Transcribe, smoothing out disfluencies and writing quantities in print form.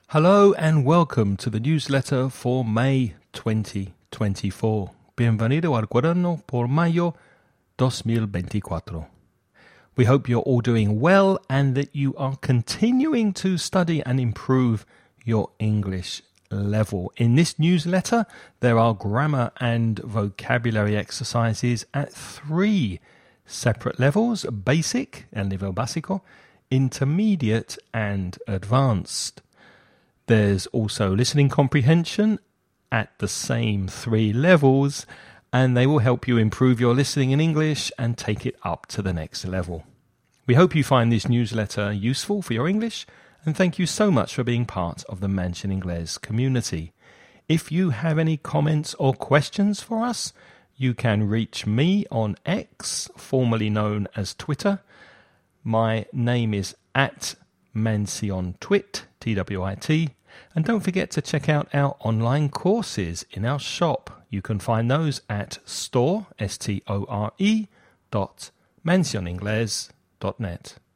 Hello and welcome to the newsletter for May 2024. Bienvenido al cuaderno por Mayo 2024. We hope you're all doing well and that you are continuing to study and improve your English level. In this newsletter, there are grammar and vocabulary exercises at 3 separate levels: basic, el nivel básico, intermediate, and advanced. There's also listening comprehension at the same 3 levels, and they will help you improve your listening in English and take it up to the next level. We hope you find this newsletter useful for your English, and thank you so much for being part of the Mansion Inglés community. If you have any comments or questions for us, you can reach me on X, formerly known as Twitter. My name is @MansionTwit, TWIT. And don't forget to check out our online courses in our shop. You can find those at store.mansioningles.net.